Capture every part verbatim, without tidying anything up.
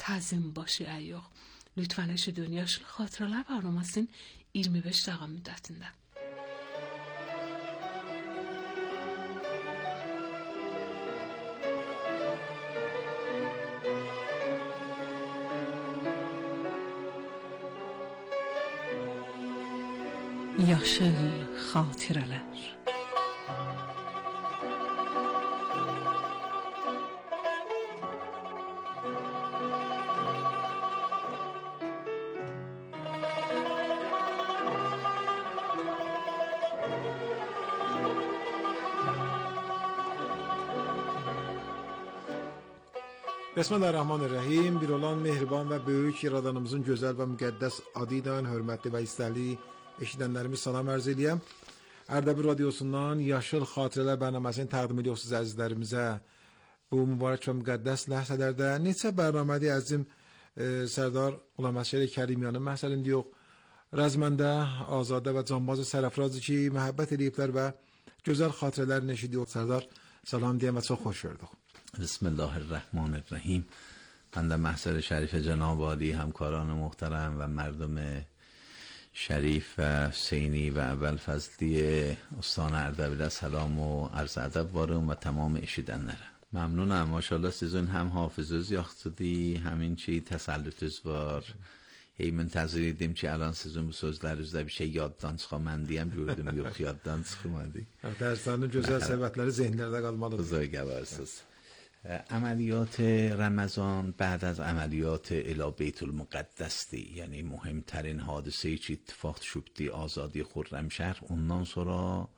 Tazim başı ayıq. Lütfen eşidin Yaşıl Xatirələr proqramının iyirmi beş dəqiqə müddətində. Yaşıl Xatirələr. Bismillahirrahmanirrahim. Bir olan mehriban və böyük yaradanımızın gözəl və müqəddəs adı ilə hörmətli və istəkli eşidənlərimiz salam ərz eləyəm. Ərdəbil radiosundan Yaşıl Xatirələr bərnaməsini təqdim ediyorsunuz əzizlərimizə. Bu mübarək və müqəddəs ləhzələrdə neçə bərnamədə əzizim e, Sərdar Ulaməşəri Kərimiyanın məhsəlində yox. Rəzməndə, azadə və canbazı sərəfrazı ki, məhəbbət ediblər və gözəl xatirələrini eşidiyor. Sərdar, salam deyəm və çox xoş gördük. Bismillahirrahmanirrahیم. بنده محضر شریف جناب عالی، همکاران محترم و مردم شریف و حسینی و اول فضلی استان اردبیل سلام و عرض ادب وارم و تمام اشیدنلرم. ممنونم. ماشاءالله sizin hem hafızınız yaxşıdır, həmin ki təsəllütünüz var. Hey müntəzir idim ki alan sizin bu sözlərinizdə bir şey yaddan çıxa, mən deyəm gördüm yox yaddan çıxmadı. Dərslərin gözəl səbəbləri zehnlərdə qalmalıdır. بزرگواrsız. عملیات رمضان بعد از عملیات الی بیت المقدس دی، یعنی مهمترین حادثه چی اتفاق şubdi آزادی خرمشهر. Ondan sonra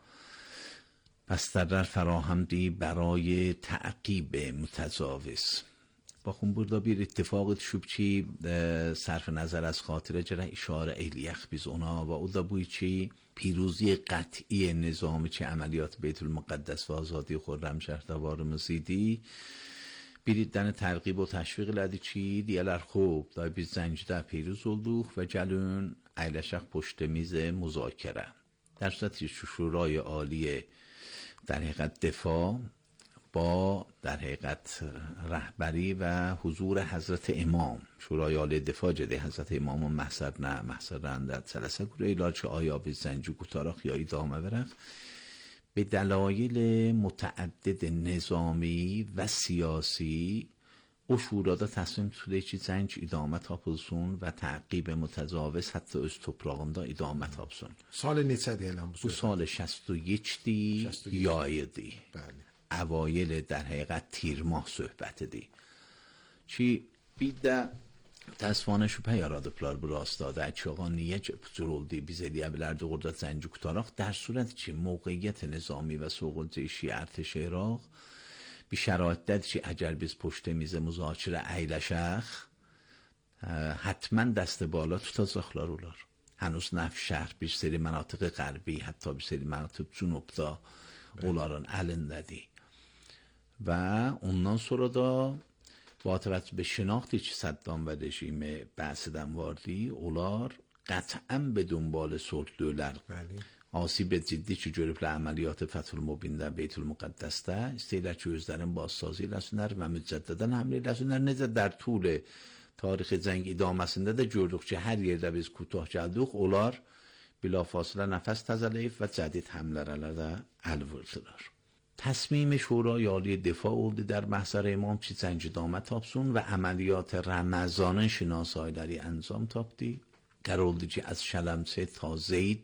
بسترler فراهم دی برای تعقیب متجاوز. bakın burada bir ittifaq düşüb ki sərf nəzər az xatirə görə işarə eləyək biz ona və o da bu ki پیروزی قطعی نظامی که عملیات بیت المقدس و آزادی خرمشهر varımız idi. Birindən tərqib و təşviq elədi ki deyələr خوب da biz Zəncidə پیروز olduq və gəlin əyləşək پشت میز مذاکره. در صورتی شورای عالی در حقیقت دفاع با در حقیقت رهبری و حضور حضرت امام، شورای عالی دفاع جده حضرت امام و محضر نه محضر رندت سلسه گروه ایلاچه آیا به زنجو گتاراخ یا ایدامه برخ به دلایل متعدد نظامی و سیاسی o şurada təslim tutuyor ki zənc idamə tapılsın və təqib mütəcavüz hətta öz toprağında idamə tapsın. Salı neçədir eləm bu? Bu salı شصت و یک دی yayıdır. Bəli. اوایل در حقیقت تیر ماه söhbətidir دی ki bir də təsvanə şübhə yaradıblar bu rastlarda ki ağa niyə cür oldu biz eləyə bilərdik orada zənci qutaraq. در صورت ki موقعیت نظامی و سوق جیشی ارتش عراق bir şəraitdədir ki əgər biz پشت میز müzakirə əyləşək حتما دست بالا tutacaqlar onlar. Hənuz Nəfşəhər bir seri mənatiq qərbi hətta bir seri mənatiq cənubda onların əlindədir. Və ondan sonra da batibət به شناختی که صدام و رژیم بحثدن واردی اولار قطعا به دنبال صلح دولر آسیب جدی که görüblər əməliyyat Fəthül Mubində Beyt المقدسdə istəyirlər ki özlərin bazsazı eləsinlər və mücəddədən həmlə eləsinlər. Necə در طول tarixi cəng idaməsində də gördük ki hər yerdə biz کوتاه gəldik onlar بلافاصله نفس təzələyib və cədid həmlələrə də əl vurdular. تصمیم شورای عالی دفاع oldu در محضر امام ki cəng idamə tapsın və əməliyyat Ramazanın şinasayləri انجام tapdı. قرار oldu ki از شلمچه تا زید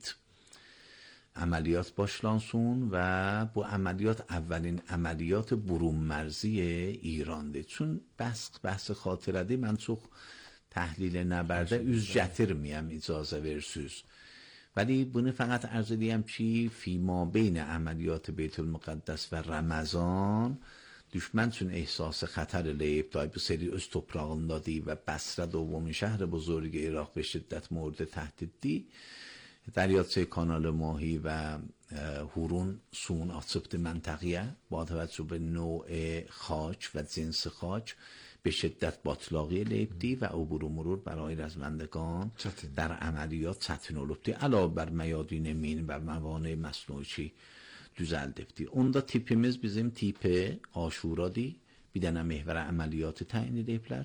عملیات başlansın və bu əməliyyat اولین əməliyyat برون مرزی ایرانdır. Çün bəhs bəhs xatirədir. Mən çox تحلیل نبرده üz gətirməyəm icazə versiz. ولی bunu فقط عرض دیم که فیما بین عملیات بیت المقدس و رمضان düşmən üçün احساس خطر eləyib da bu seri öz toprağındadır və Bəsrə دومین şəhər بزرگ عراق به شدت مورد تهدیدdir. دریاچه کانال ماهی و هورون سون açıbdı منطقیه با توجه به نوع خاک و جنس خاک به شدت باطلاقی لیبدی و عبور و مرور برای رزمندگان در عملیات çətin olubdi. علاوه بر میادین مین و موانع مصنوعی düzəldibdi. Onda tipimiz bizim tipi Aşuradır. Bir dənə mehvərə əməliyyatı təyin ediblər.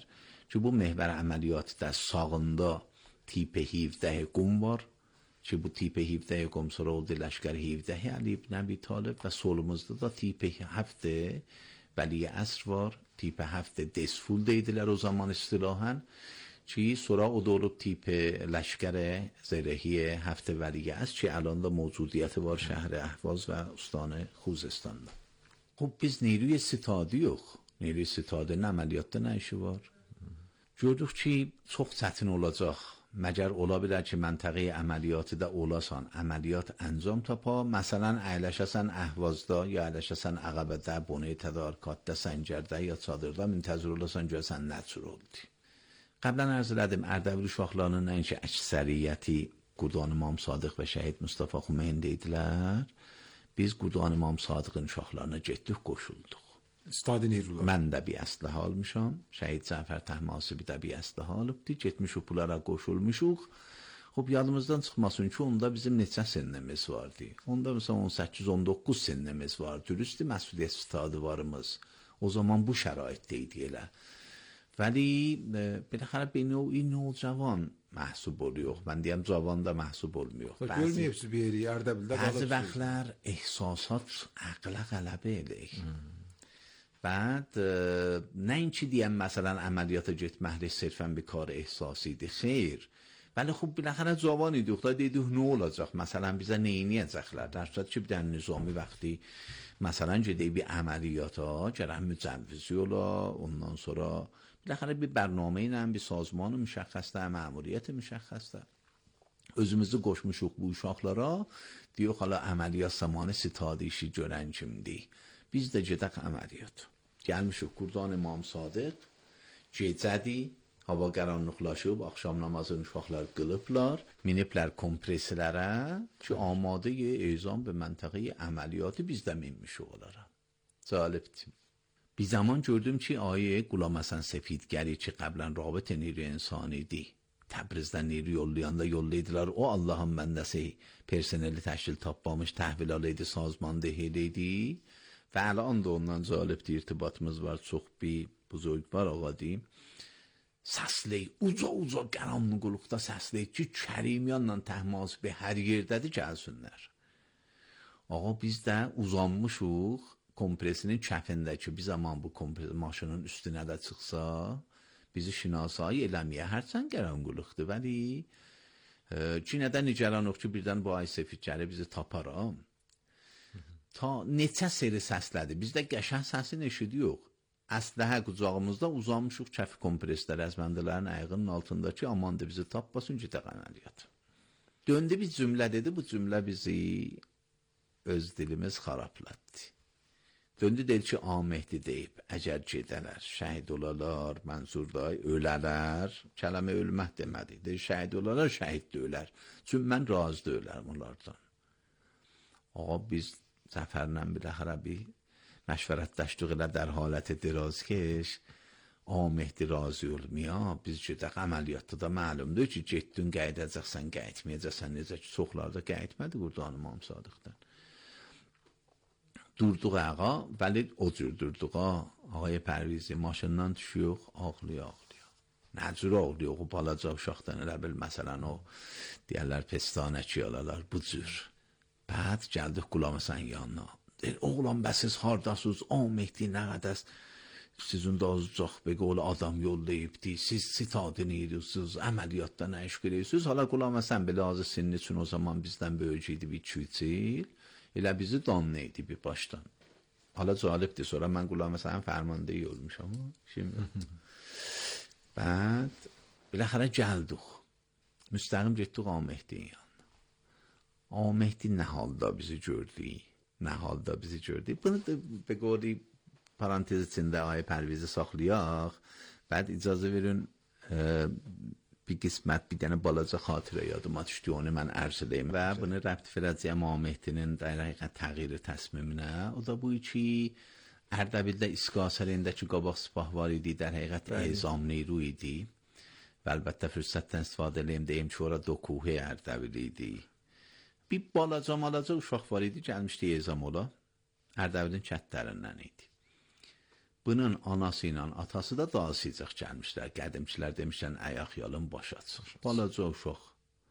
Ki bu mehver əməliyyatı sağında tip هفده قم var. Ki bu tip هفده قم sonra oldu Leşker هفده Ali ibn Abi Talib ve solumuzda da tip هفده Veli Asr var. Tip هفده Desful deydiler o zaman istilahen. Ki sonra o da olup tip Leşker Zerehi هفده Veli Asr. Ki الان da mevcudiyeti var şehri Ahvaz ve Ustane Khuzestistan'da. خب biz نیروی ستادی yox. نیروی ستاده nə əməliyyatda nə işi var? Gördük ki, çox çətin olacaq. Məgər ola bilər ki, məntəqə əməliyyatı da olasan, əməliyyat əncam tapa, məsələn, əyləşəsən Əhvazda, ya əyləşəsən Əqəbədə, Boney Tədarükatda, Səncərdə, ya Çadırda, müntəzir olasan, görsən nə cür oldu. Qəblən ərz elədim, Ərdəbil uşaqlarının nəinki əksəriyyəti Qurdan İmam Sadıq və Şəhid Mustafa Xümeyni idilər. Biz Qurdan İmam Sadığın uşaqlarına getdik, qoşulduq. استاد نیروlar. Mən də bir əsliha almışam. Şəhid Cəfər Təhmasibi də bir əsliha alıbdı. Getmişik bunlara qoşulmuşuq. Xub yadımızdan çıxmasın ki, onda bizim neçə sinnimiz vardı. Onda məsələn on səkkiz on doqquz sinnimiz var. Dürüstü məsuliyyət istidadıvarımız. O zaman bu şəraitdə idi elə. Vəli biləxərə beni o این نوجوان محسوب oluyor. Ben diyem cavan da محسوب olmuyor. Görməyibsiz bir yeri Ərdəbildə qalıb. Bəzi vaxtlar ehsasat aqla qələbə eləyir. بعد نه این چی دیم مثلا عملیات جتمهری صرفا به کار احساسی دی خیر ولی خب بالاخره جوانی دختر دیدو نه olacaq مثلا bize neyini edəcəklər در صورت ki bir dənə nizami vaxtı مثلا gedib bir əməliyyata gərək mücəvvizi ola ondan sonra بالاخره bir برنامه ilə bir sazmanı müşəxxəsdə məmuriyyəti müşəxxəsdə özümüzü qoşmuşuq bu uşaqlara diyor xala əməliyyat zamanı sitadi işi görən kimdi biz də gedək əməliyyat gəlmişik Qurdan İmam Sadıq gecədi hava qaranlıqlaşıb axşam namazını uşaqlar qılıblar miniblər kompreslərə ki amadə ezam به منطقه əməliyyatı biz də minmişik onlara cəlibdir bir zaman gördüm ki آیه Qulam Həsən Sefidgəri ki qəblən rabit نیروی insani idi Təbrizdən نیرو yollayanda yollaydılar o Allahın bəndəsi personeli təşkil tapmamış təhvil alaydı sazmandehi idi و الان da ondan cəlibdir irtibatımız var çox bir buzurgvar ağa deyim səsləy uca uca qaranlıqlıqda səsləy ki Kərimiyanla Təhmasibi hər yerdədir gəlsinlər ağa biz də uzanmışıq kompresinin kəfindəki bir zaman bu kompres maşının üstünə də çıxsa bizi şinasayı eləməyə hərçənd qaranlıqdır vəli ki nədən nigaranıq ki birdən bu ay Sefidgəri bizi taparam ta neçə seri səslədi. Bizdə qəşəng səsini eşidiyox. Əsləhə qucağımızda uzanmışıq kəfi kompreslər əzbəndələrin ayağının altındakı amandı bizi tapmasın ki təqəməliyyat. Döndü bir cümlə dedi, bu cümlə bizi öz dilimiz xarabladı. Döndü dedi ki, Amehdi deyib, əgər gedələr, şəhid olalar, Mənsurday, ölələr, kələmə ölmək demədi. Dedi, şəhid olalar, şəhid də ölər. Çünki mən razı da ölərəm onlardan. Ağa biz Zəfərlə biləxərə bir məşvərətləşdik elə در حالت درازکش Amehdi razı olmuyor. Biz gedək əməliyyatda da məlumdur ki, getdin qayıdacaqsan, qayıtmayacaqsan, necə ki, çoxlarda qayıtmədi Qurdan İmam Sadıqdan. Durduq ağa, vəli o cür durduq ağa, ağaya Pərvizi maşından düşüyor, ağlıyor, ağlıyor. Nə cür ağlıyor, o balaca uşaqdan elə bil, məsələn o, deyərlər pestanəki alalar, bu cür. Bəd gəldik Qulam Həsən yanına. Deyir, oğlan bəs siz hardasınız, Amehdi nə qədər sizin də azcaq be qol adam yollayıbdı, siz sitadini edirsiniz, əməliyyatda nə iş görürsünüz. Hala Qulam Həsən belə azı sinni üçün o zaman bizdən böyük idi bir iki üç il, elə bizi danlaydı bir başdan. Hala cəlibdir, sonra mən Qulam Həsənin fərmandeyi olmuşam. Şimdi. Bəd, biləxərə gəldik. Müstəqim getdik Amehdi'nin yanına. Amehdi nə halda bizi gördü, nə halda bizi gördü. Bunu da be qoli parantez içində Ay Pərvizi saxlayaq. Bəd icazə verin e, bir qismət, bir dənə balaca xatirə yadıma düşdü, onu mən ərz edeyim və bunu rəbt verəcəyəm Amehdinin dəqiqə təğyiri təsmiminə. O da bu ki, Ərdəbildə İskasəlindəki qabaq sipah var idi, در həqiqət ezam neyru idi. Və əlbəttə fürsətdən istifadə edeyim, deyim ki, ora dokuhe Ərdəbil idi. Bir balaca malaca uşaq var idi, gəlmişdi ezam ola. Ərdəbilin kətlərindən idi. bunun anası ilə atası da dağısıyacaq gəlmişlər. Qədimçilər demişlər ayaq yalın baş atsın. Balaca uşaq.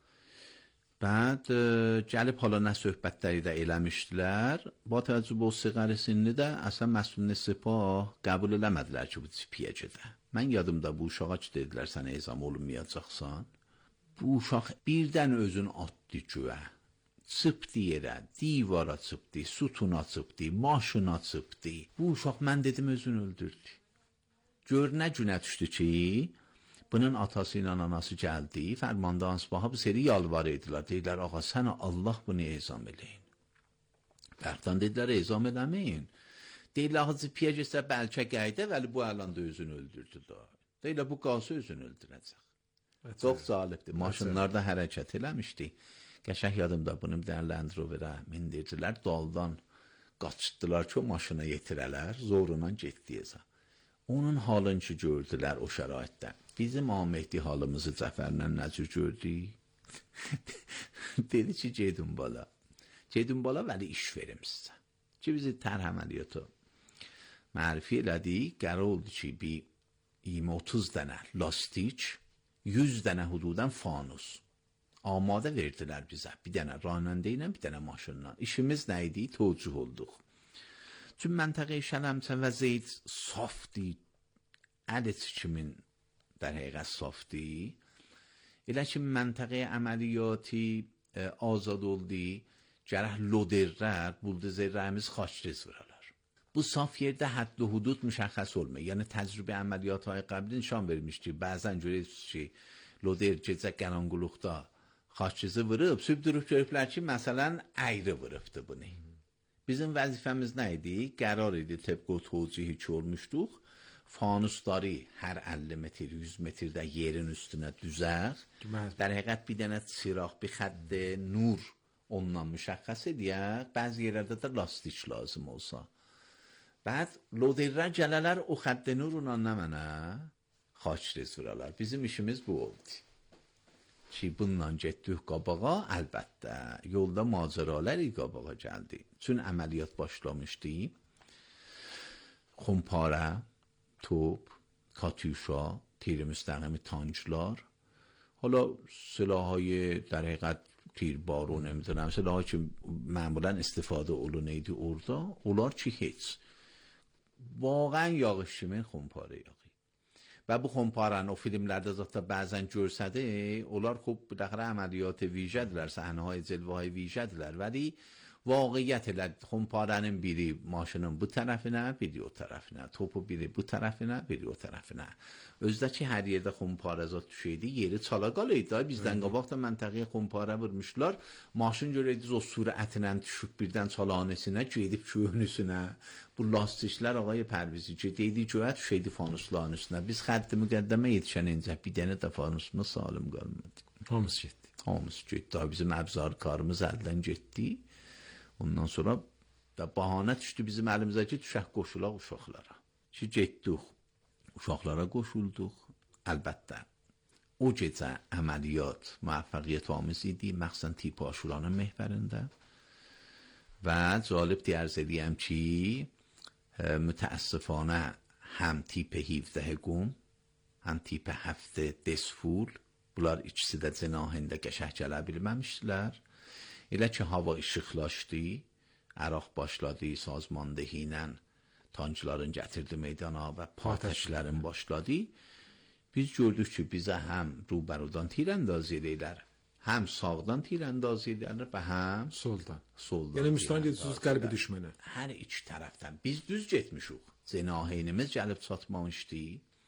Bəd gəlib hala nə söhbətləri də eləmişdilər. Ba təəccüb o siqarə sinni də əsən məsulun sepah qəbul eləmədilər ki, bu tipiyə gedə. Mən yadımda bu uşağa ki, dedilər, sən ezam olunmayacaqsan. Bu uşaq birdən özün atdı güyə. Çıpdı yerə, divara çıpdı, sütuna çıpdı, maşına çıpdı. Bu uşaq, mən dedim, özünü öldürdü. Gör nə günə düşdü ki, bunun atası ilə anası gəldi, fərmanda ansbaha bu seri yalvar edilər. Deyirlər, ağa, sənə Allah bunu ezam eləyin. Fərqdən dedilər, ezam eləməyin. Deyirlər, ağa, zipiyə geçsə bəlkə qayda, vəli bu əlanda özünü öldürdü da. Deyirlər, bu qalsa özünü öldürəcək. Çox zalibdir. Maşınlarda hərəkət eləmişdi. Qəşəng yadımda bunu dəyərləndirə mindirdilər, daldan qaçdılar ki, o maşına yetirələr, zoruna getdiyəcə. Onun halını ki, gördülər o şəraitdə. Bizim Ahmehdi halımızı Cəfərlə nəcür gördük? Dedi ki, gedin bala. Gedin bala, vəli iş verim sizə. Ki, bizi tərh əməliyyatı mərfi elədik, qərar oldu ki, bir iyirmi otuz dənə lastik, yüz dənə hududan fanus. Amada verdilər bizə. Bir dənə ranəndə ilə, bir dənə maşınla. İşimiz nə idi? Tövcüh olduq. Çünki məntəqə Şələmçə və Zeyd safdi, ədət kimin در حقیقت صافتی elə ki məntəqə əməliyyatı e, azad oldu, gərək lodərlər, buldozerlərimiz xaçrez vuralar. Bu saf yerdə hədd و hudud müşəxəs olmuyor. Yəni təcrübə əməliyyatı qəbli nişan vermişdi. Bəzən görürsünüz ki, lodər gecə qaranquluqda xaçrezi vurub, sübh durub görüblər ki, məsələn, əyri vurubdu bunu. Bizim vəzifəmiz nə idi? Qərar idi, təbq o tövcihi ki olmuşduq. Fanusları hər əlli metr, yüz metrdə yerin üstünə düzər. در həqiqət bir dənə çıraq, bir xədd nur ondan müşəxəs edək. Bəzi yerlərdə də lastik lazım olsa. Bəd lodərlər gələlər o xədd nurunla nə mənə xaçrez vuralar. Bizim işimiz bu oldu. Ki bundan getdik qabağa, əlbəttə yolda macəralar qabağa gəldi. Çün əməliyyat başlamışdı. Xumpara, توپ، کاتیوشا، تیر مستقیم تانجلار، حالا سلاح‌های در حقیقت تیربار و نمیدونم سلاح‌هایی که معمولا استفاده اولونیدی orada onlar ki heç واقعا yağışçımın xumpara yağı və bu xumparanın o filmlərdə zətdə bəzən görsədi onlar xub biləxərə əməliyyat vijədirlər, səhnəهای cəlvəhay vijədirlər vəli واقعیت elə xumparanın biri maşının bu tərəfinə, biri o tərəfinə, topu biri bu tərəfinə, biri o tərəfinə. Özdə ki, hər yerdə xumparazat düşəydi, yeri çalaqal idi. Bizdən qabaq da məntəqəyə xumpara vurmuşlar. Maşın görəydiniz o sürətinə düşüb birdən çalağanəsinə, gedib köhnüsünə. Bu lastiklər ağay Pərvizi ki, deydi göyə düşəydi fanusların üstünə. Biz xədd müqəddəmə yetişən incə bir dənə də fanusumuz salım qalmadı. Hamısı getdi. Hamısı getdi. Bizim əbzar karımız əldən getdi. Ondan sonra da bahane düşdü bizim əlimizə ki, düşək qoşulaq uşaqlara. Ki, getdik, uşaqlara qoşulduq. Əlbəttə, o gecə əməliyyat müvəffəqiyyət amiz idi, məxsən tip aşuranın məhvərində. Və cəlib deyərz edəyəm ki, mütəəssifانه həm tip هفده qum, həm tip هفده desful, bunlar ikisi də cenahində qəşəh gələ bilməmişdilər. Elə ki, hava işıqlaşdı, Əraq başladı, sazmandəhi ilə tankların gətirdi meydana və patəşlərin başladı. Biz gördük ki, bizə həm rubərudan tirəndaz edirlər, həm sağdan tirəndaz edirlər və həm soldan. soldan Yəni, müstəhan gedirsiniz qərbi düşmənə. Hər iki tərəfdən. Biz düz getmişik. Zenaheynimiz gəlib çatmamışdı.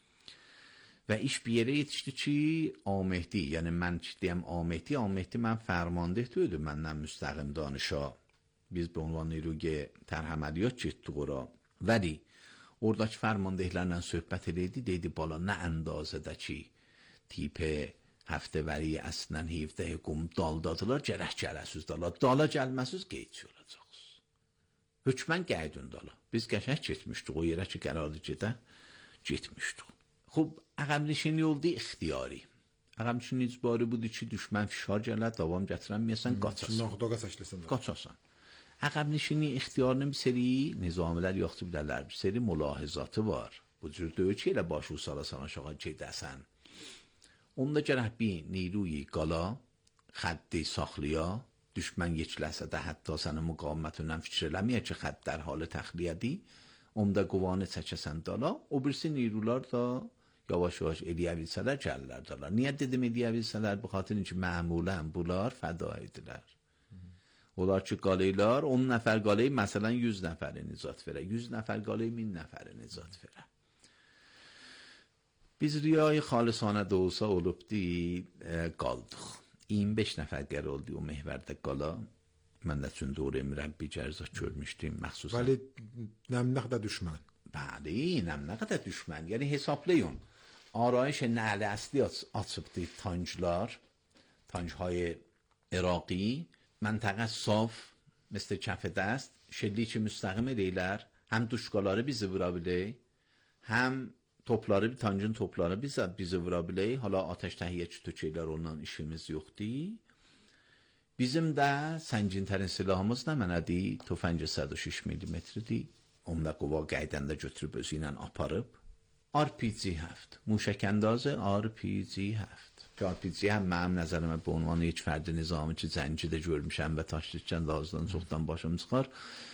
Və iş bir yerə yetişdi ki, Ahmehdi, yəni mən ki, deyəm Ahmehdi, Ahmehdi mən fərmandeh döydü məndən müstəqim danışa. Biz bu ünvanı ki, tərh əməliyyat getdik ora. Vəli, oradakı fərmandehlərlə söhbət edildi, deydi, bala, nə əndazədə ki, tipe həftəvəri əslən hevdə qum daldadılar, gərək gələsiz dala. Dala gəlməsiz, qeydçi olacaqsınız. Hökmən qəydün dala. Biz qəşək getmişdik, o yerə ki, qərarlı gedə, getmişdik. خب عقب نشینی oldu ixtiyari. عقب نشینی icbari budur ki, düşmən fişar gələr, davam gətirən miyəsən, qaçasan. Naxda qaçaşlısan. Qaçasan. Əqəb nişini ixtiyarının bir seri nizamilər yoxdur bilərlər, bir seri mülahizatı var. Bu cür deyil ki, elə başı usalasan aşağı gedəsən. Onda gərək bir نیروی qala, xətti saxlaya, düşmən yekləsə də hətta sənin müqavimətindən fikir eləməyə ki, xətt در حال təxliyədir. Onda qovanı çəkəsən dala, o birisi نیروlar da yavaş-yavaş eləyə bilsələr gəlirlər dala. Niyə dedim eləyə bilsələr? Bu xatir ki, məmulən bunlar fəda edilər. Onlar ki, qaleylər, on nəfər qaley, məsələn, yüz nəfəri nicat verə. yüz nəfər qaley, min nəfəri nicat verə. Biz riyayı xalisانه da olsa olubdi, qaldıq. iyirmi beş nəfər qər oldu o mehvərdə qala. Mən də üçün doğru mürəbbi cərzat görmüşdüm məxsusən. Vəli nəmnəq də düşmən. Bəli, nəmnəq də düşmən. Yəni hesablayın. آرایش نعل اصلی açıbdı tanclar, tancهای عراقی منطقه صاف مثل کف دست şelliçi müstəqim eləyirlər. Həm duşqaları bizi vura bilir, həm topları, tancın topları bizi, bizi vura bilir. Hala ateş təhiyyəçi tökəylər, ondan işimiz yoxdur. Bizim də səngintərin silahımız nə mənədir? Tüfəngə صد و شش millimetrdir. Onda qova qaydanda götürüb özü ilə aparıb. آر پی جی هفت موشک انداز آر پی جی هفت که آر پی جی هم من نظرم به عنوان یک فرد نظامی که زنجیده جور میشن و تاشتیچن لازدان سوختن باشم سخار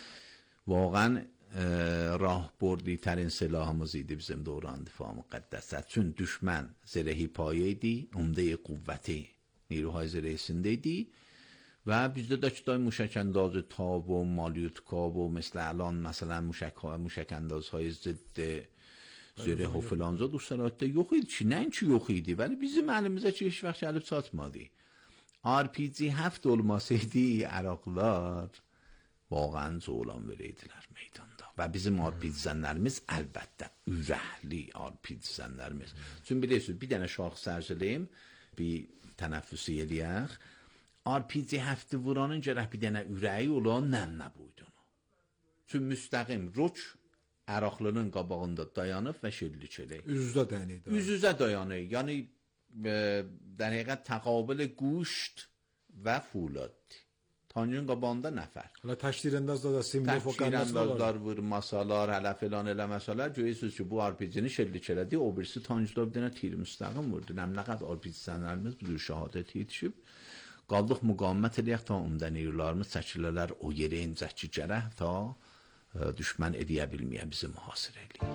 واقعا راه بردی ترین سلاحımız idi bizim دوران دفاع مقدس چون düşman زرهی پایه‌ایدی عمده قوتی نیروهای زرهی‌سنده‌ایدی و bizdə də ki موشک انداز تاب و مالیوتکاب و مثل الان مثلا موشک ها موشک اندازهای ضد زره و فلانزا دوستانات yok idi ki, nəinki yox idi, vəli bizim əlimizə ki, heç vaxt gəlib çatmadı. آر پی جی هفت olmasaydı Əraqlılar واقعا zoğlan verəydilər meydanda. Və bizim آر پی جی zənlərimiz əlbəttə ürəkli آر پی جی zənlərimiz. Çünki bilirsiniz, bir dənə şarkı sərcələyim, bir tənəffüsü eləyək. آر پی جی هفت vuranın gərək bir dənə ürəyi olan nəmnə buydu. Çünki müstəqim ruç Əraqlının qabağında dayanıb və şillik eləyir. Üz-üzə dayanır. Üz-üzə dayanır. Yəni در حقیقت تقابل گوشت و فولاد. Tancın qabağında nəfər. Hələ təşkil əndazda da simli foqandazlar vurmasalar, hələ filan eləməsələr, görürsünüz ki, bu R P G-ni şillik elədi, o birisi tancda bir dənə tir müstəqim vurdu. Nə qədər R P G sənlərimiz bu cür şəhadət yetişib. Qaldıq müqavimət eləyək ta ondan eyirlərimiz çəkilələr o yeri incəki gərək ta düşmən eləyə bilməyə bizi mühasirə eləyir.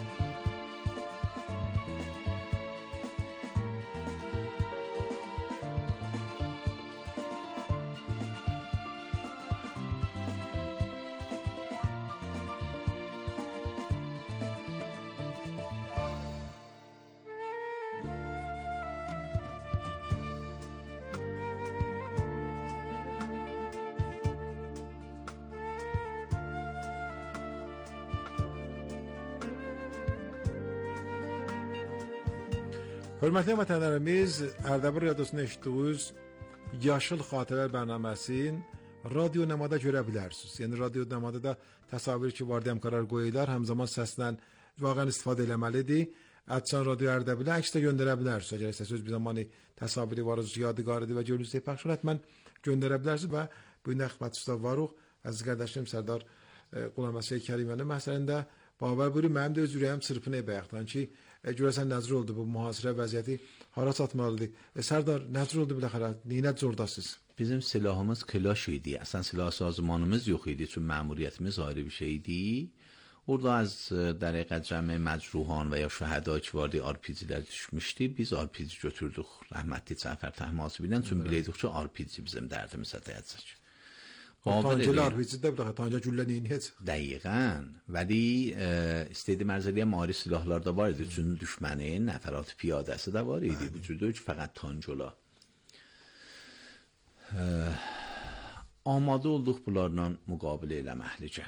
Hörmətli vətənlərimiz, Ərdəbil Radiosu'nda eşitdiyiniz Yaşıl Xatirələr bərnaməsin radio nəmada görə bilərsiniz. Yəni radio nəmada da təsavvür ki, var dəmkarlar qoyurlar, həm zaman səslə vaqəən istifadə eləməlidir. Ətçan Radio Ərdəbilə əks də göndərə bilərsiniz. Əgər istəsiniz bir zamanı təsavvürü varız, yadigarıdır və görülüzdə pəxş hətmən göndərə bilərsiniz və bu gün xidmətçidə varıq. Əziz qardaşım Sərdar Qulaməsi Kərimənin məsəlində babar buyurur, mənim də öz ürəyim çırpınır bayaqdan ki, görəsən nəzr oldu bu mühasirə vəziyyəti hara çatmalıdır. E, Sərdar, nəzr oldu biləxərə, neynə zordasınız? Bizim silahımız klaş idi. Əslən silah sazmanımız yox idi, çünki məmuriyyətimiz ayrı bir şeydi. Orada az در حقیقت جمع مجروحان و یا شهدا که وارد آر پی جی‌lər düşmüşdü. Biz آر پی جی götürdük. Rəhmətli Cəfər Təhmasi bilən, çünki bilirdik ki, آر پی جی bizim dərdimizə dəyəcək. Tancılar آر پی جی də bir tancı güllə neynəyəcək? Dəqiqən. Vəli istediğim ərzəliyə mari silahlar da var idi. Çünki düşmənin nəfərat piyadəsi də var idi. Bu cürdür ki, fəqət tancılar. Amadə olduq bunlarla müqabilə eləməklicə.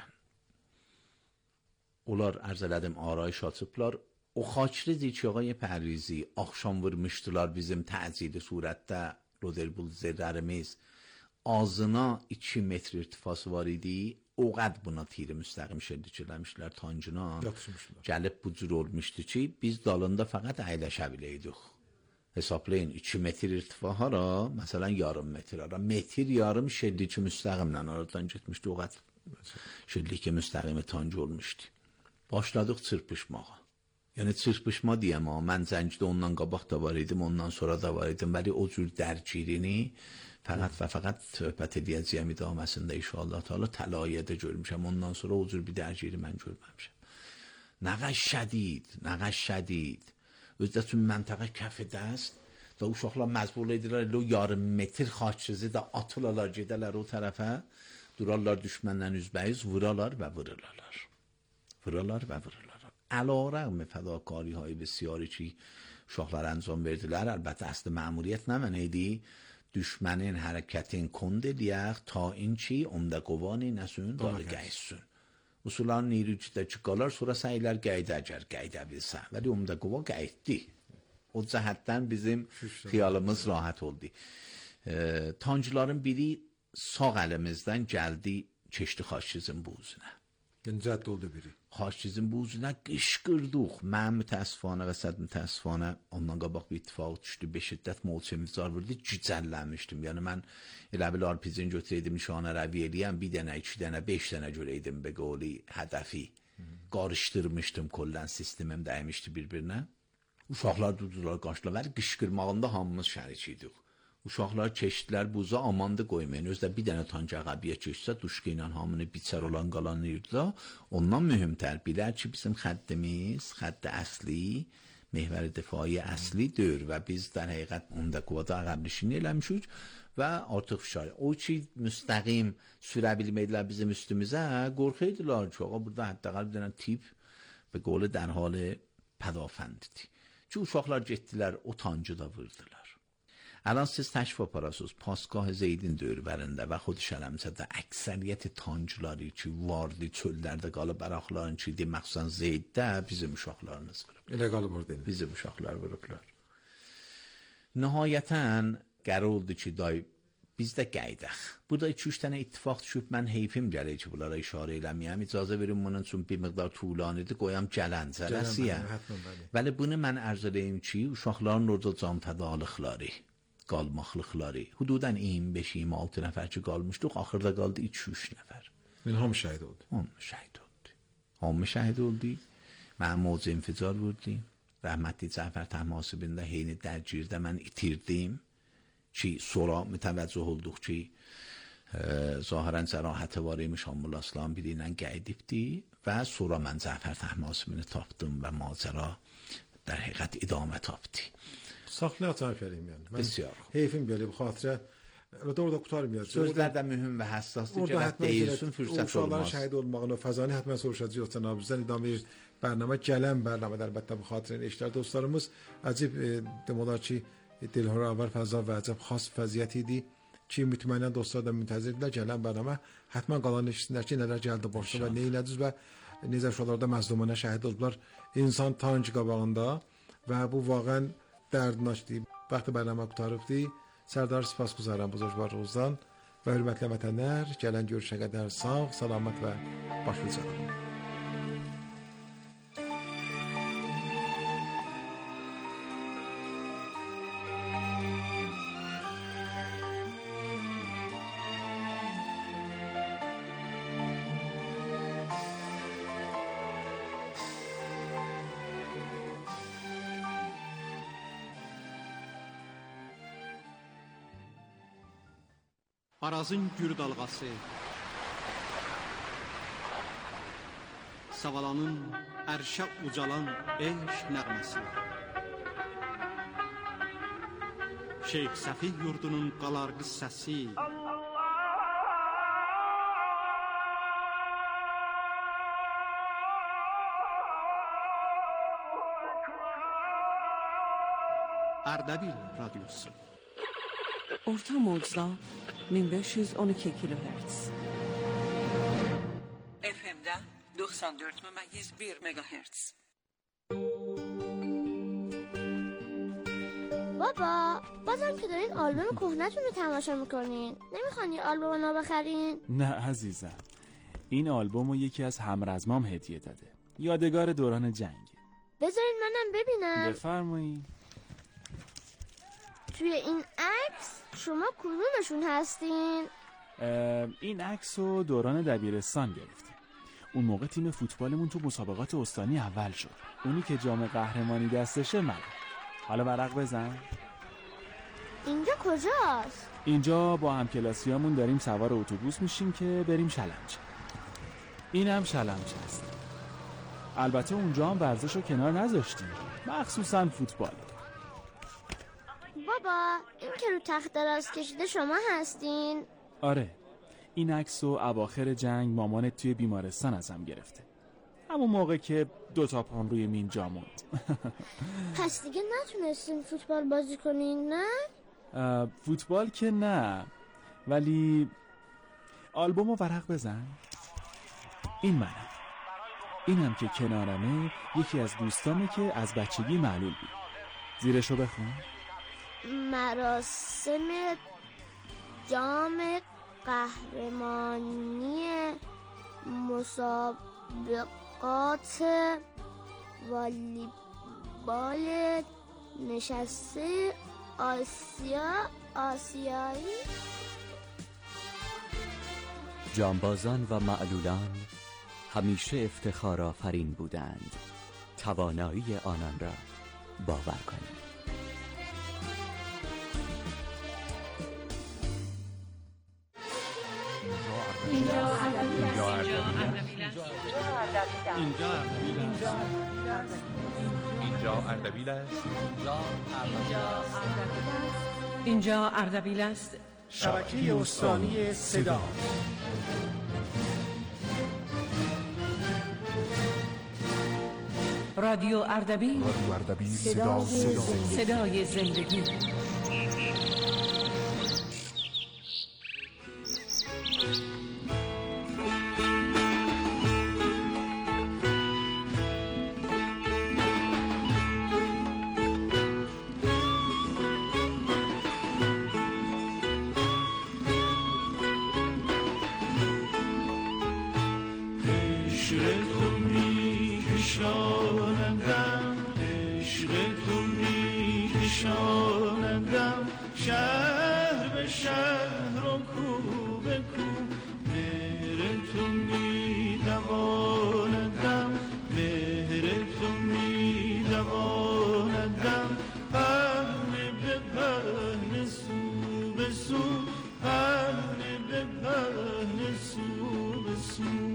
Onlar ərz elədim arayış açıblar. O xaçlı Dilçağay Pərvizi axşam vurmuşdular bizim təcili surətdə Roderbul zərərimiz. Ağzına iki metr irtifası var idi. O qəd buna tiri müstəqim şillik eləmişlər tancına. Yatışmışlar. Gəlib bu cür olmuşdu ki, biz dalında fəqət əyləşə biləydik. hesaplayın iki metr irtifa hara, məsələn yarım metr hara. Metr yarım şeddiki müstəqimlə aradan getmişdi o qədər. Şeddiki müstəqimi tanc olmuşdu. Başladıq çırpışmağa. Yəni çırpışma deyəm ama mən Zəngdə ondan qabaq da var idim, ondan sonra da var idim. Vəli o cür dərgirini fəqət və fəqət söhbət edəcəyəm idaməsində inşallah Teala təlayədə görmüşəm. Ondan sonra o cür bir dərgiri mən görməmişəm. Nə qədər şədid, nə qədər şədid. Özdə tüm məntəqə kəfədə است və uşaqlar məcbur edirlər o yarım metr xaçızı da atırlar, gedərlər o tərəfə, durarlar düşmənlə üzbəyiz, vurarlar və vururlar. Vurarlar və vururlar. Əlarəğm fədakari های بسیاری ki uşaqlar انجام verdilər. Əlbəttə əsli məmuriyyət nə mən idi? Düşmənin hərəkətin kond eləyək ta in ki onda qovani nəsün dalı gəlsin. Usulan نیروچdə çıxarlar, sonra səylər qayda əgər qayda bilsə. Vəli onda qova qayıtdı. O cəhətdən bizim xiyalımız rahat oldu. E, tancların biri sağ əlimizdən gəldi, keçdi xaçizin buzuna. Gəncət oldu biri. Xaçizin buzuna qışqırdıq. Mən mütəəssifانه və səd mütəəssifانه ondan qabaq bir ittifaq düşdü. Be şiddət molçə müzar vurdu. Cücəllənmişdim. Yəni mən elə bil arpizin götürəydim, nişanə rəvi eləyəm. Bir dənə, iki dənə, beş dənə görəydim be qoli hədəfi. Qarışdırmışdım kollən sistemim dəymişdi bir-birinə. Uşaqlar durdular, qaçdılar. Qışqırmağında hamımız şərik idik. Uşaqlar keçdilər buza, amandı qoymayın. Özdə bir dənə tanca əqabiyə keçsə, duşqı ilə hamını biçər olan qalanı yırdılar. Ondan mühümtər bilər ki, bizim xəddimiz, xədd əsli, mehvər difai əsli deyir və biz در həqiqət onda quvada əqəblişini eləmişik və artıq fişari. O ki, müstəqim sürə bilmədilər bizim üstümüzə, qorxuydular ki, ağa burada həddəqəl bir dənə tip və qolu در حال pədafəndidir. Ki, uşaqlar getdilər, o tancı da vurdular. الان siz təşrif aparasınız پاسگاه زیدین döyürlərində və xud şələmsədə əksəriyyəti tancları ki vardı çöllərdə qalıb əraqların ki məxsusən Zeyddə bizim uşaqlarımız vurub. Elə qalıb orada. Bizim uşaqlar vurublar. Nəhayətən qərar oldu ki day biz də gəydək. Burada iki üç dənə ittifaq düşüb mən heyfim gəlir ki bunlara işarə eləməyəm. İcazə verin bunun üçün bir miqdar tuğlanidir qoyam gələn cələsiyə. Vəli bunu mən ərz edeyim ki uşaqların orada can fədalıqları qalmaqlıqları. Hududan iyim beş iyim altı nəfər ki qalmışdıq. Axırda qaldı iki üç nəfər. Mən hamı şəhid oldu. Hamı şəhid oldu. Hamı şəhid oldu. Mən mövzu inficar vurdu. Rəhmətli Cəfər Təhmasibində heyni dərgirdə mən itirdim. Ki sonra mütəvəccüh olduq ki e, zahirən cərahəti var imiş Hammul Aslan biri ilə qeydibdi və sonra mən Cəfər Təhmasibini tapdım və macəra در həqiqət idamə tapdı. Saxlayaq Cəfərim yəni. Bəsiyar. Heyfim gəlib xatirə. Orada orada qutarmayacaq. Sözlər də mühüm və həssasdır ki, deyilsin fürsət olmaz. Uşaqların şəhid olmağını, fəzani hətmən soruşacağıq cənabımızdan idamə bərnamə gələn bərnamədə əlbəttə bu xatirəni eşlər dostlarımız. Əcib e, demək olar ki, dilhöravar fəza və əcəb xas vəziyyət idi ki, mütməinnən dostlar da müntəzirdirlər. Gələn bərnamə hətmən qalan eşitsinlər ki, nələr gəldi başına və nə elədiniz və necə uşaqlarda məzlumanə şəhid oldular insan tanc qabağında və bu vaqən dərdnaşdır. Vaxtı bərnamə qutarıbdı. Sərdar sipasgüzarəm buzurgvarınızdan və hörmətli vətənlər, gələn görüşə qədər sağ, salamat və başınız sağ olun. Arazın gür dalğası, Savalanın ərşə ucalan eşq nəğməsi, Şeyx Səfih yurdunun qalarqı səsi, Ərdəbil radyosu. Orta mocda min beş yüz on iki kilohertz. F M'də doksan dörd məməyiz bir megahertz. بابا بازم که دارین آلبوم کهنه‌تون رو تماشا میکنین نمیخوان یه آلبوم نو بخرین؟ نه عزیزم، این آلبوم رو یکی از همرزمام هدیه داده، یادگار دوران جنگ. بذارین منم ببینم. بفرمایید. توی این عکس شما کدومشون هستین؟ این عکس رو دوران دبیرستان گرفتیم. اون موقع تیم فوتبالمون تو مسابقات استانی اول شد. اونی که جام قهرمانی دستشه من. حالا ورق بزن. اینجا کجاست؟ اینجا با همکلاسیامون داریم سوار اتوبوس میشیم که بریم شلمچه. این هم شلمچه است. البته اونجا هم ورزش رو کنار نذاشتیم، مخصوصا فوتبال. بابا این که رو تخت دراز کشیده شما هستین؟ آره، این عکس رو اواخر جنگ مامانت توی بیمارستان ازم گرفته، همون موقع که دوتا پام روی مین جا موند. پس دیگه نتونستین فوتبال بازی کنین نه؟ فوتبال که نه، ولی آلبوم رو ورق بزن. این منم، اینم که کنارمه یکی از دوستامه که از بچگی معلول بود. زیرشو بخون. مراسم جام قهرمانی مسابقات والیبال نشسته آسیا آسیایی. جانبازان و معلولان همیشه افتخار آفرین بودند. توانایی آنان را باور کنید. اینجا اردبیل است. اینجا اردبیل است. شبکه استانی صدا. رادیو اردبیل. رادیو اردبیل صدا صدا صدای زندگی. شهر به شهر و کو به کو مهر تو می دواندم، مهر تو می دواندم، پهن به پهن سو به سو، پهن به پهن سو به سو.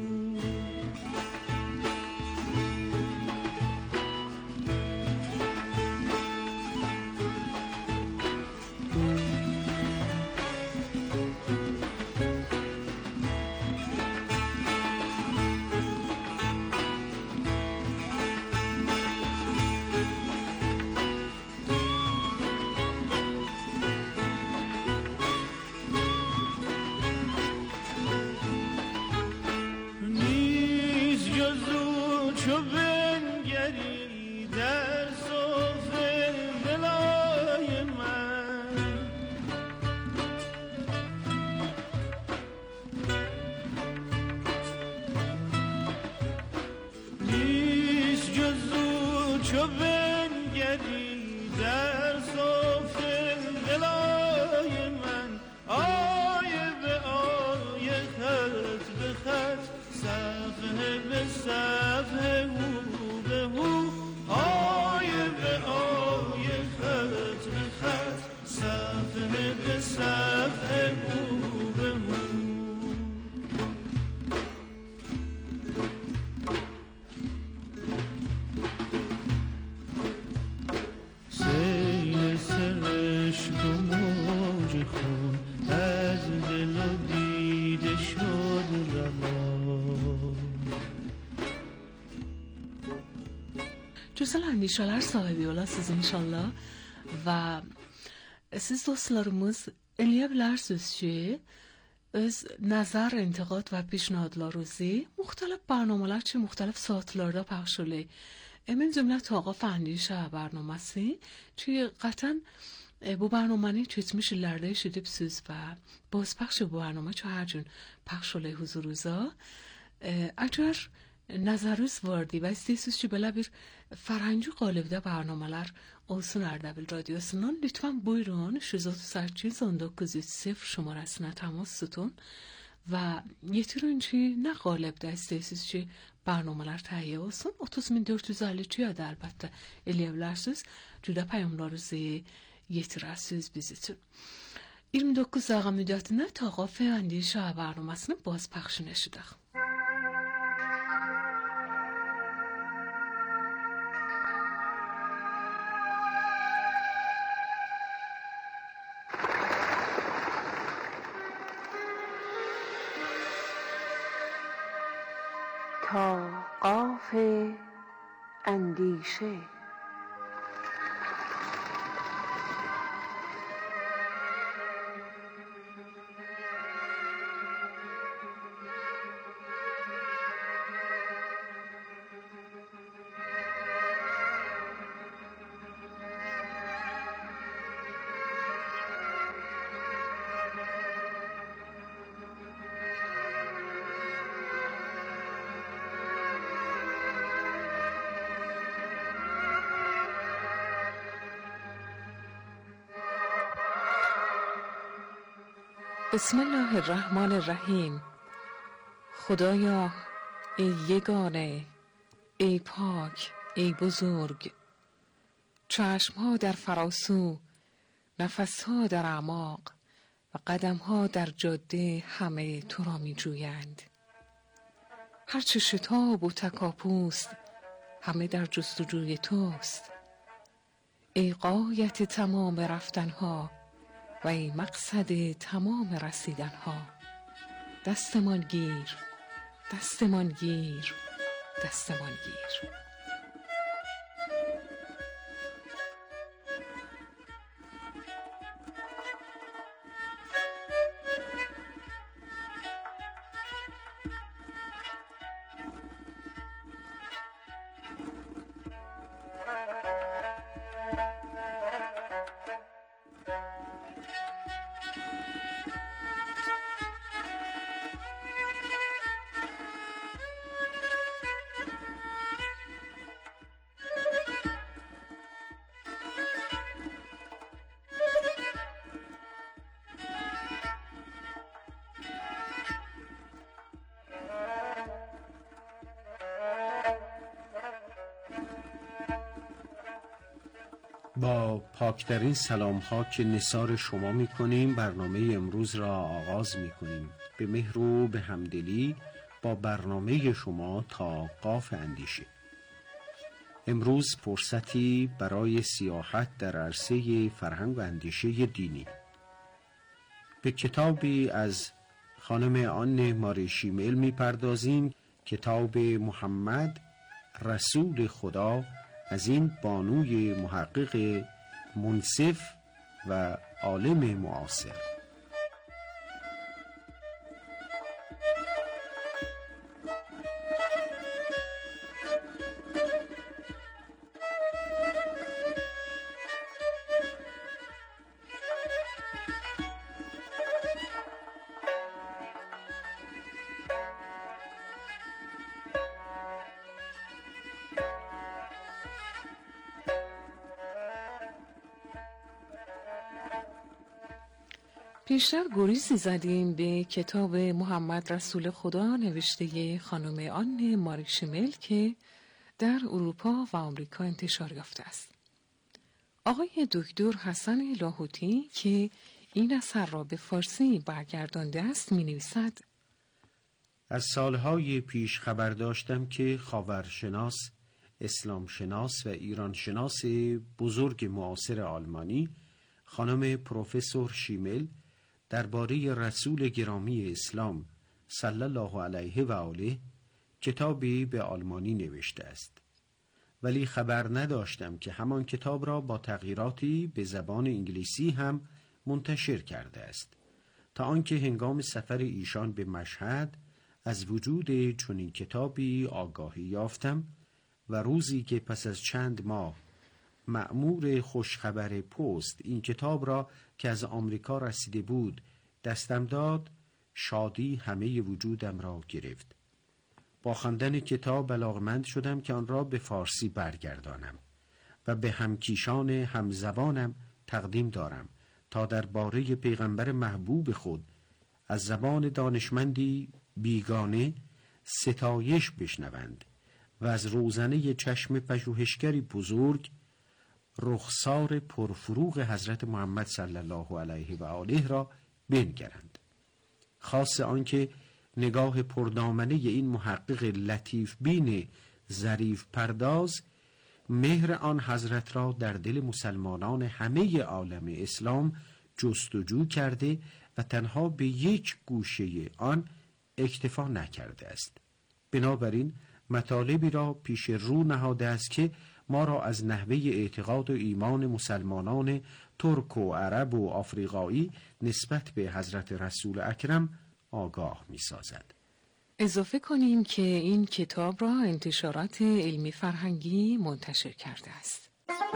چو بنگری در صفه دلای من، نیست جز او چو بنگری در صفه دلای من، آیه به آیه خط به خط صفحه به صفحه هو به هو، آیه به آیه خط به خط صفحه به صفحه هو به هو. سیل سرشک و موج خون از دل و دیده شد روان. Güzel endişeler sahibi olasınız inşallah və siz dostlarımız eləyə bilərsiniz ki, öz nəzər, intiqad və پیشنهادlarınızı müxtəlif برنامه‌lər üçün müxtəlif saatlarda پخش olay. من جمله تاقا فندیشه برنامه‌si توی قطعا bu برنامه‌ni keçmiş illərdə eşidibsiz və bozpəxş bu برنامه ço hər gün پخش olay huzurunuza. Əgər nəzəriniz vardı və istəyirsiniz ki, belə bir fərəngi qalıbda برنامه‌lər olsun Ardabil Radyosu'nun. Lütfen buyurun yüz otuz sekiz on dokuz yüz şumarasına temas tutun ve getirin ki ne galip de istersiniz ki برنامه‌lar تهیه olsun. otuz min dörd yüz əlli ya da əlbəttə eləyə bilərsiniz. Cüdə peyamlarınızı yetirərsiniz biz üçün. iyirmi doqquz dəqiqə müddətində Tağa Fəyəndi şah bərnamasının باز پخشını eşidək. تا قاف اندیشه. بسم الله الرحمن الرحیم. خدایا ای یگانه، ای پاک، ای بزرگ، چشمها در فراسو، نفسها در اعماق و قدمها در جاده همه تو را می جویند. هرچه شتاب و تکاپوست همه در جستجوی توست. ای غایت تمام رفتنها و ای مقصد تمام رسیدنها. دستمان گیر، دستمان گیر، دستمان گیر. با پاکترین سلام ها که نثار شما می کنیم برنامه امروز را آغاز می کنیم. به مهر و به همدلی با برنامه شما تا قاف اندیشه. امروز فرصتی برای سیاحت در عرصه فرهنگ و اندیشه دینی. به کتابی از خانم آن ماری شیمل می پردازیم. کتاب محمد رسول خدا از این بانوی محقق منصف و عالم معاصر. پیشتر گریزی زدیم به کتاب محمد رسول خدا نوشته خانم آن ماری شیمل که در اروپا و آمریکا انتشار یافته است. آقای دکتر حسن لاهوتی که این اثر را به فارسی برگردانده است می نویسد: از سالهای پیش خبر داشتم که خاورشناس، اسلام شناس و ایران شناس بزرگ معاصر آلمانی خانم پروفسور شیمل درباره رسول گرامی اسلام صلی الله علیه و آله کتابی به آلمانی نوشته است، ولی خبر نداشتم که همان کتاب را با تغییراتی به زبان انگلیسی هم منتشر کرده است، تا آنکه هنگام سفر ایشان به مشهد از وجود چنین کتابی آگاهی یافتم و روزی که پس از چند ماه مأمور خوشخبر پست این کتاب را که از آمریکا رسیده بود دستم داد، شادی همه وجودم را گرفت. با خواندن کتاب علاقمند شدم که آن را به فارسی برگردانم و به همکیشان همزبانم تقدیم دارم تا درباره پیغمبر محبوب خود از زبان دانشمندی بیگانه ستایش بشنوند و از روزنه چشم پژوهشگری بزرگ رخسار پرفروغ حضرت محمد صلی الله علیه و آله را بنگرند. خاص آنکه نگاه پردامنه این محقق لطیف بین ظریف پرداز مهر آن حضرت را در دل مسلمانان همه عالم اسلام جستجو کرده و تنها به یک گوشه آن اکتفا نکرده است. بنابراین مطالبی را پیش رو نهاده است که ما را از نحوه اعتقاد و ایمان مسلمانان ترک و عرب و آفریقایی نسبت به حضرت رسول اکرم آگاه می سازد. اضافه کنیم که این کتاب را انتشارات علمی فرهنگی منتشر کرده است.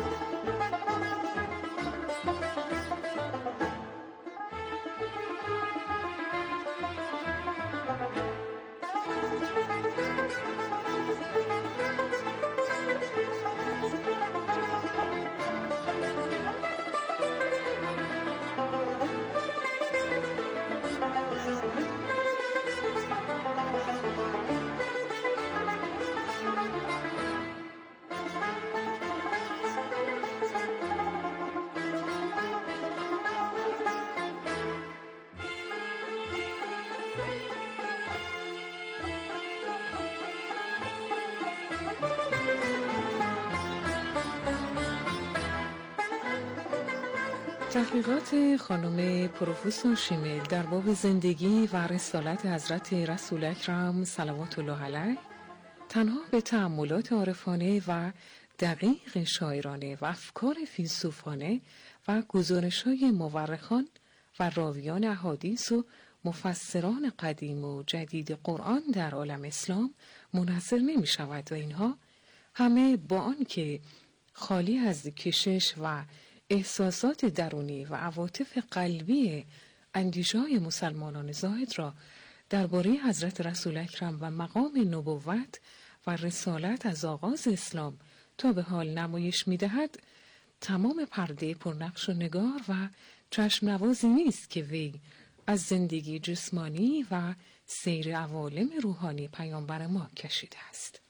تحقیقات خانم پروفسور شیمل در باب زندگی و رسالت حضرت رسول اکرم صلوات الله علیه تنها به تأملات عارفانه و دقیق شاعرانه و افکار فیلسوفانه و گزارش‌های مورخان و راویان احادیث و مفسران قدیم و جدید قرآن در عالم اسلام منحصر نمی شود و اینها همه با آن که خالی از کشش و احساسات درونی و عواطف قلبی اندیشه‌های مسلمانان زاهد را درباره حضرت رسول اکرم و مقام نبوت و رسالت از آغاز اسلام تا به حال نمایش می‌دهد، تمام پرده پرنقش و نگار و چشم نوازی نیست که وی از زندگی جسمانی و سیر عوالم روحانی پیامبر ما کشیده است.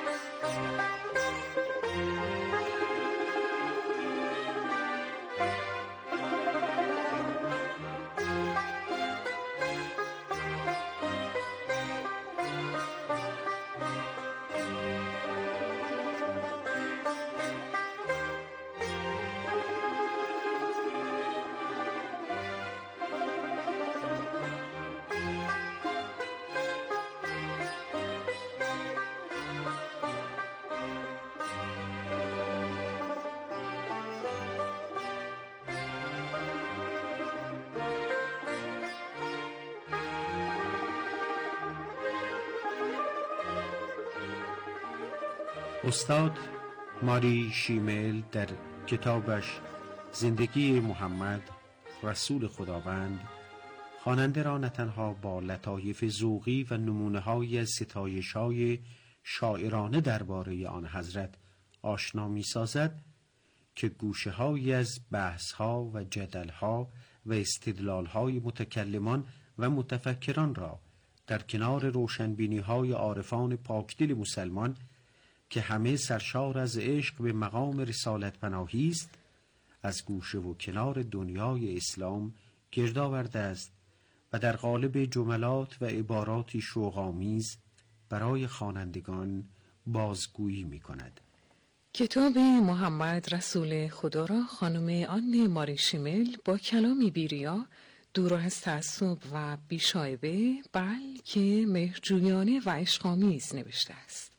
استاد ماری شیمل در کتابش زندگی محمد رسول خداوند خواننده را نه تنها با لطایف ذوقی و نمونه‌هایی از ستایش‌های شاعرانه درباره آن حضرت آشنا می‌سازد که گوشه‌هایی از بحث‌ها و جدل‌ها و استدلال‌های متکلمان و متفکران را در کنار روشنبینی‌های عارفان پاکدل مسلمان که همه سرشار از عشق به مقام رسالت پناهی است از گوشه و کنار دنیای اسلام گرد آورده است و در قالب جملات و عباراتی شوق‌آمیز برای خوانندگان بازگویی می‌کند. کتاب محمد رسول خدا را خانم آن ماری شیمل با کلامی بیریا دور از تعصب و بیشایبه بلکه مهرجویانه و عشق‌آمیز نوشته است.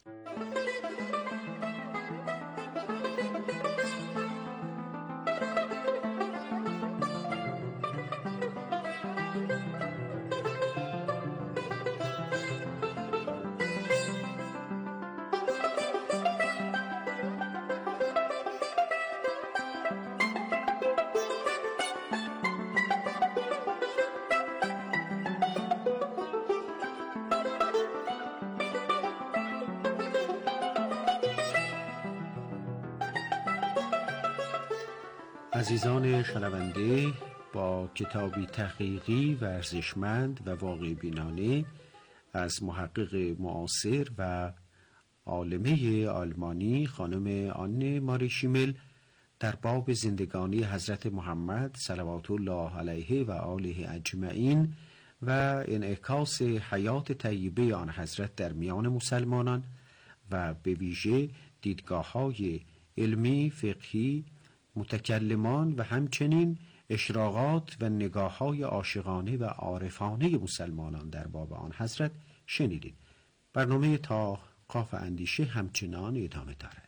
عزیزان شنونده، با کتابی تحقیقی و ارزشمند و واقع بینانه از محقق معاصر و عالمه آلمانی خانم آنه ماری شیمل در باب زندگانی حضرت محمد صلوات الله علیه و آله اجمعین و انعکاس حیات طیبه آن حضرت در میان مسلمانان و به ویژه دیدگاه‌های علمی، فقهی، متکلمان و همچنین اشراقات و نگاه‌های عاشقانه و عارفانه مسلمانان در باب آن حضرت شنیدید. برنامه تا قاف اندیشه همچنان ادامه دارد.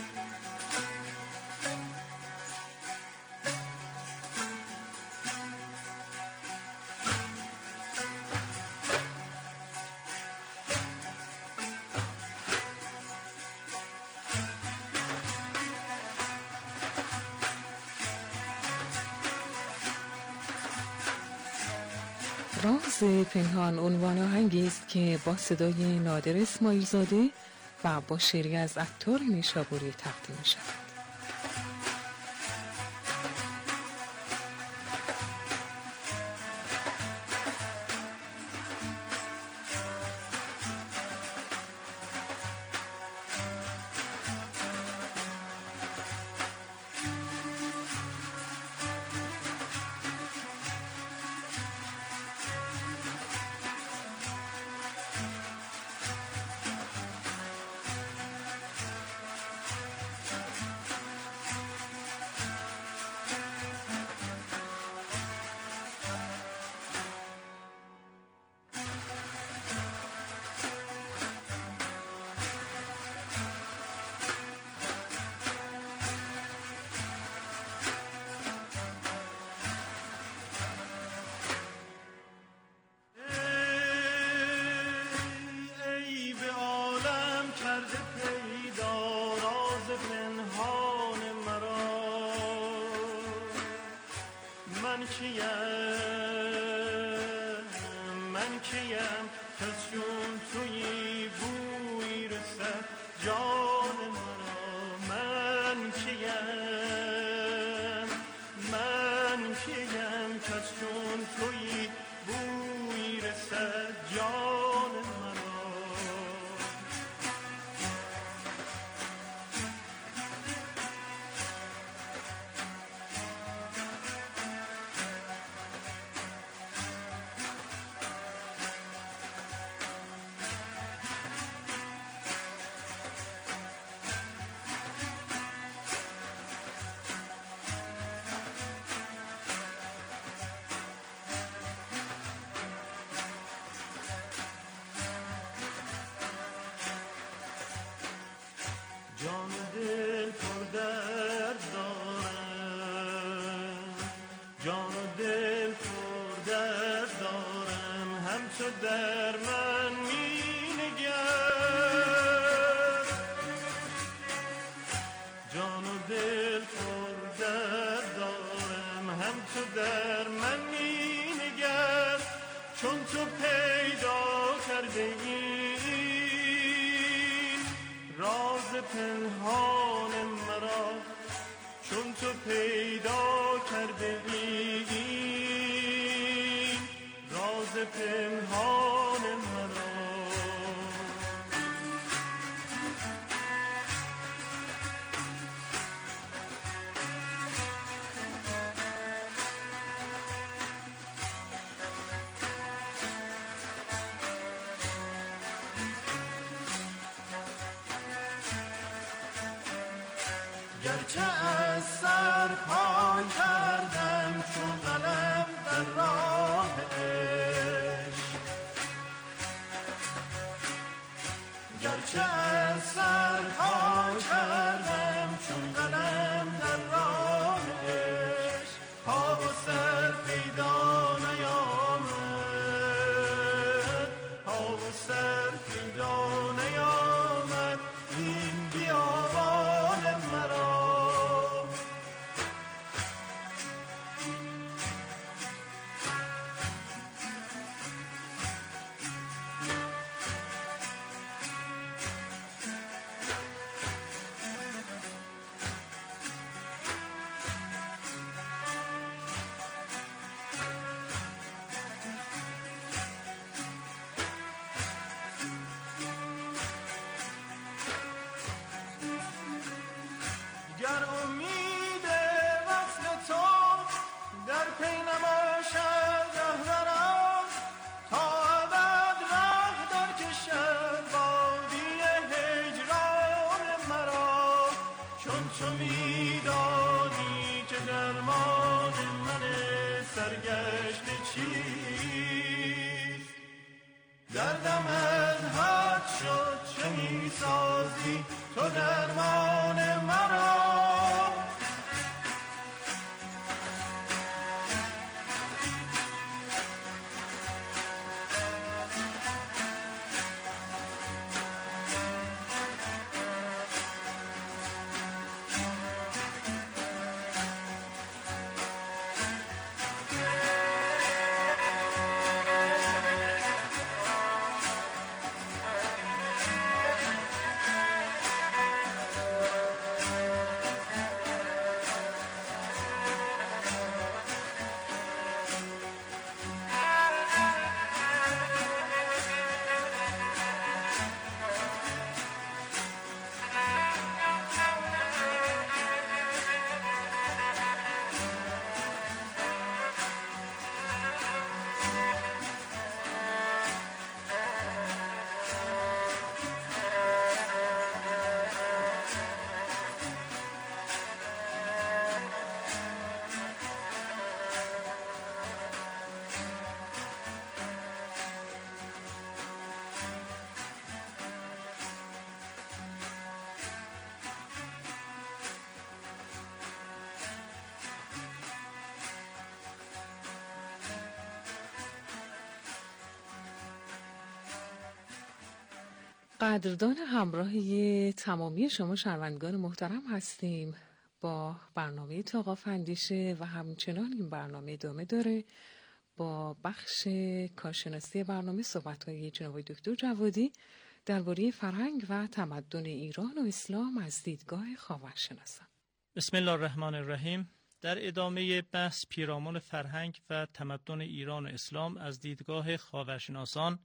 راز پنهان عنوان آهنگی است که با صدای نادر اسماعیل زاده و با شعری از عطار نیشابوری تقدیم شد. جان دل پر درد دارم، جان دل پر درد دارم، همچو در من می نگر. جان و دل پر درد دارم، همچو در من می نگر. چون تو پیدا کرده این راز پنهان مرا، چون تو پیدا کرده این راز پنهان مرا. گرچه از سر پای کردم چون قلم در راه عشق، گرچه از سر پای کردم چون قلم در راه عشق، پا و سر پیدا نیامد، پا و سر پیدا نیامد این بیابان مرا. قدردان همراهی تمامی شما شنوندگان محترم هستیم. با برنامه توقف اندیشه و همچنان این برنامه ادامه داره با بخش کارشناسی برنامه صحبت‌های جناب دکتر جوادی درباره فرهنگ و تمدن ایران و اسلام از دیدگاه خاورشناسان. بسم الله الرحمن الرحیم. در ادامه بحث پیرامون فرهنگ و تمدن ایران و اسلام از دیدگاه خاورشناسان،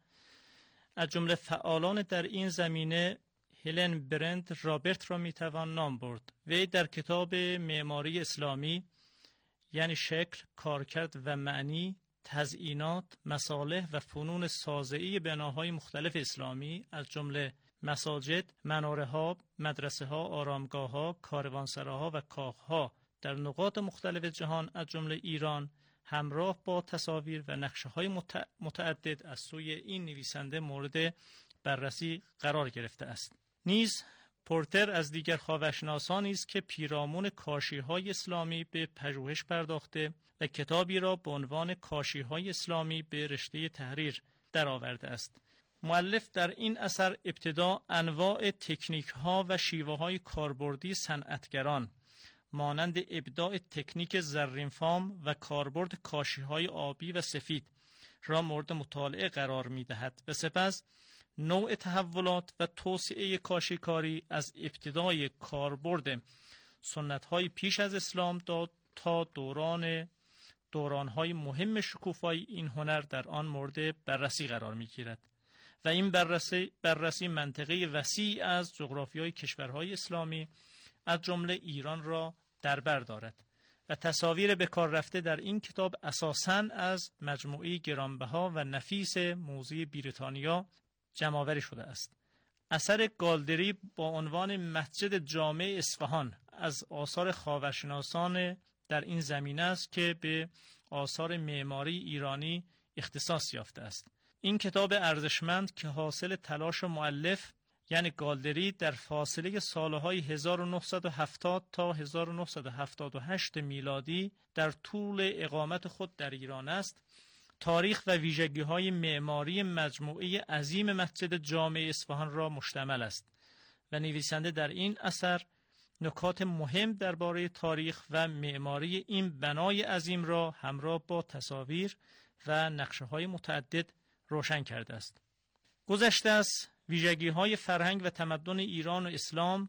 از جمله فعالان در این زمینه هلن برند رابرت را میتوان نام برد. وی در کتاب معماری اسلامی یعنی شکل، کارکرد و معنی، تزئینات، مصالح و فنون سازه‌ای بناهای مختلف اسلامی از جمله مساجد، مناره‌ها، مدرسه‌ها، آرامگاه‌ها، کاروانسراها و کاخ‌ها در نقاط مختلف جهان از جمله ایران همراه با تصاویر و نقشه‌های متعدد از سوی این نویسنده مورد بررسی قرار گرفته است. نیز پورتر از دیگر خاورشناسانی است که پیرامون کاشی‌های اسلامی به پژوهش پرداخته و کتابی را به عنوان کاشی‌های اسلامی به رشته تحریر درآورده است. مؤلف در این اثر ابتدا انواع تکنیک‌ها و شیوه‌های کاربردی صنعتگران مانند ابداع تکنیک زرینفام و کاربرد کاشی‌های آبی و سفید را مورد مطالعه قرار می‌دهد و سپس نوع تحولات و توسعه کاشیکاری از ابتدای کاربرد سنت‌های پیش از اسلام تا دوران دوران‌های مهم شکوفایی این هنر در آن مورد بررسی قرار می‌گیرد و این بررسی بررسی منطقه وسیع از جغرافیای کشورهای اسلامی از جمله ایران را در بر دارد و تصاویر به کار رفته در این کتاب اساساً از مجموعه گرانبها و نفیس موزه بریتانیا جمع‌آوری شده است. اثر گالدری با عنوان مسجد جامع اصفهان از آثار خاورشناسان در این زمینه است که به آثار معماری ایرانی اختصاص یافته است. این کتاب ارزشمند که حاصل تلاش مؤلف یعنی گالدری در فاصله سالهای هزار و نهصد و هفتاد تا هزار و نهصد و هفتاد و هشت میلادی در طول اقامت خود در ایران است، تاریخ و ویژگی‌های معماری مجموعه عظیم مسجد جامع اصفهان را مشتمل است و نویسنده در این اثر نکات مهم درباره تاریخ و معماری این بنای عظیم را همراه با تصاویر و نقشه‌های متعدد روشن کرده است. گذشته از ویژگی‌های فرهنگ و تمدن ایران و اسلام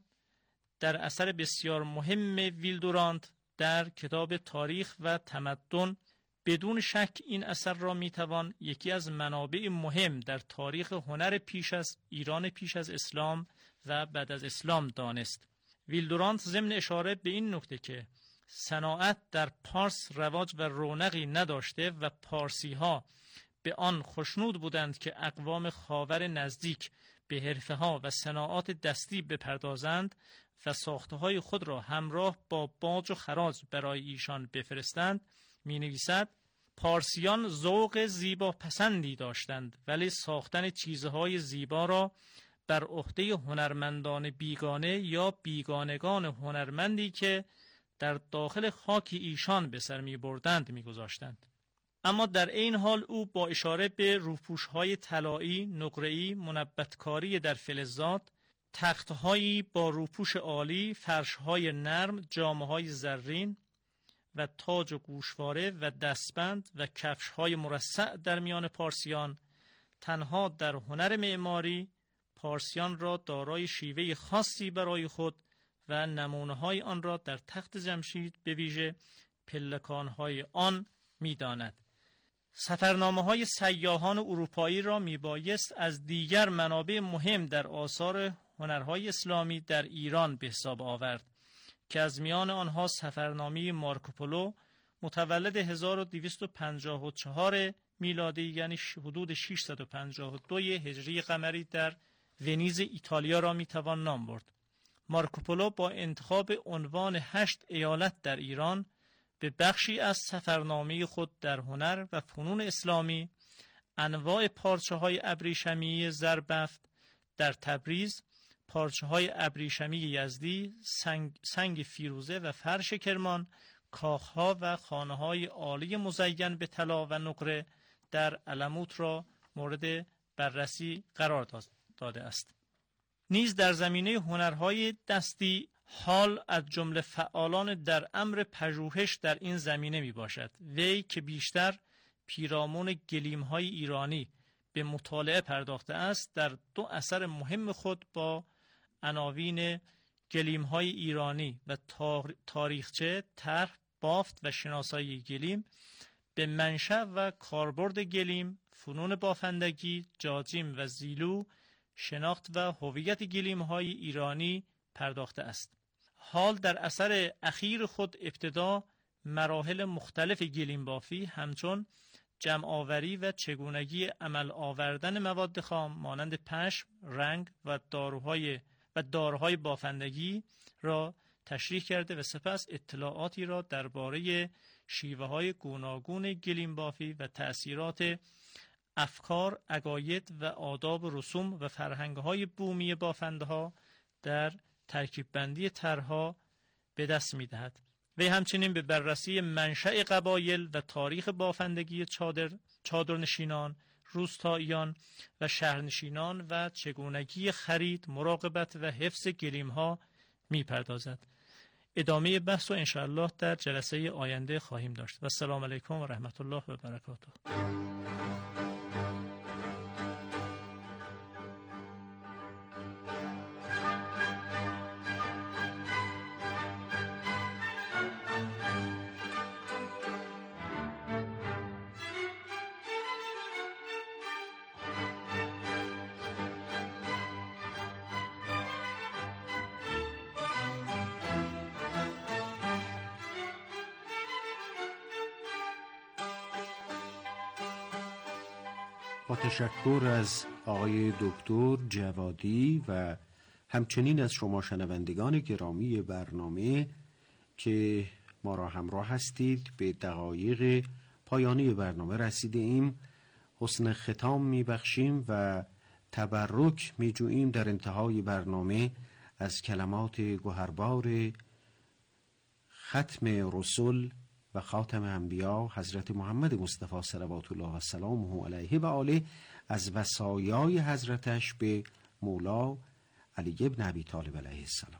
در اثر بسیار مهم ویلدوراند در کتاب تاریخ و تمدن، بدون شک این اثر را میتوان یکی از منابع مهم در تاریخ هنر پیش از ایران پیش از اسلام و بعد از اسلام دانست. ویلدوراند ضمن اشاره به این نکته که صناعت در پارس رواج و رونقی نداشته و پارسی ها به آن خوشنود بودند که اقوام خاور نزدیک به حرفه ها و صناعات دستی بپردازند و ساخته های خود را همراه با باج و خراج برای ایشان بفرستند، می نویسد پارسیان ذوق زیبا پسندی داشتند ولی ساختن چیزهای زیبا را بر عهده هنرمندان بیگانه یا بیگانگان هنرمندی که در داخل خاک ایشان به سر می بردند می گذاشتند. اما در این حال او با اشاره به روپوش‌های طلایی، نقره‌ای، منبتکاری در فلزات، تخت‌هایی با روپوش عالی، فرش‌های نرم، جامه‌های زرین و تاج و گوشواره و دستبند و کفش‌های مرصع در میان پارسیان، تنها در هنر معماری پارسیان را دارای شیوه خاصی برای خود و نمونه‌های آن را در تخت جمشید به ویژه پلکان‌های آن می‌داند. سفرنامه‌های سیاحان اروپایی را میبایست از دیگر منابع مهم در آثار هنرهای اسلامی در ایران به حساب آورد که از میان آنها سفرنامه مارکوپولو متولد هزار و دویست و پنجاه و چهار میلادی یعنی حدود ششصد و پنجاه و دو هجری قمری در ونیز ایتالیا را میتوان نام برد. مارکوپولو با انتخاب عنوان هشت ایالت در ایران به بخشی از سفرنامه خود در هنر و فنون اسلامی انواع پارچه های ابریشمی زربفت در تبریز، پارچه های ابریشمی یزدی، سنگ, سنگ فیروزه و فرش کرمان، کاخها و خانه های عالی مزین به طلا و نقره در علموت را مورد بررسی قرار داده است. نیز در زمینه هنرهای دستی حال از جمله فعالان در امر پژوهش در این زمینه می باشد. وی که بیشتر پیرامون گلیم‌های ایرانی به مطالعه پرداخته است، در دو اثر مهم خود با عناوین گلیم‌های ایرانی و تاریخچه، طرح، بافت و شناسایی گلیم، به منشأ و کاربرد گلیم، فنون بافندگی، جاجیم و زیلو، شناخت و هویت گلیم‌های ایرانی پرداخته است. حال در اثر اخیر خود ابتدا مراحل مختلف گلیم بافی همچون جمع آوری و چگونگی عمل آوردن مواد خام مانند پشم، رنگ و داروهای و داروهای بافندگی را تشریح کرده و سپس اطلاعاتی را درباره شیوه‌های گوناگون گلیم بافی و تأثیرات افکار، عقاید و آداب و رسوم و فرهنگ‌های بومی بافنده‌ها در ترکیب بندی طرح‌ها به دست می‌دهد. وی همچنین به بررسی منشأ قبایل و تاریخ بافندگی چادر، چادرنشینان، روستاییان و شهرنشینان و چگونگی خرید، مراقبت و حفظ گلیم‌ها می‌پردازد. ادامه بحث و انشاءالله در جلسه آینده خواهیم داشت. و السلام علیکم و رحمت الله و برکاته. با تشکر از آقای دکتر جوادی و همچنین از شما شنوندگان گرامی برنامه که ما را همراه هستید، به دقایق پایانی برنامه رسیده ایم. حسن ختام میبخشیم و تبرک میجوییم در انتهای برنامه از کلمات گوهربار ختم رسول و خاتم انبیا حضرت محمد مصطفی صلوات الله و سلامه علیه و آله، از وصایای حضرتش به مولا علی ابن ابی طالب علیه السلام.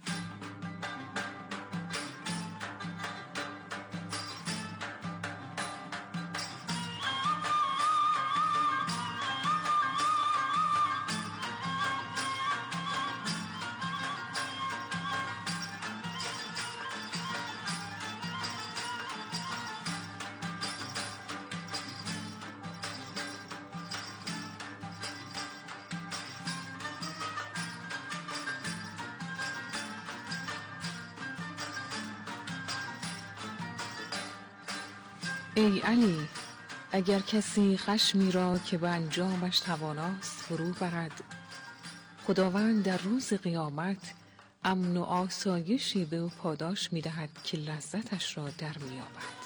ای علی، اگر کسی خشمی را که به انجامش تواناست فرو برد، خداوند در روز قیامت امن و آسایشی به او پاداش می دهد که لذتش را در می یابد.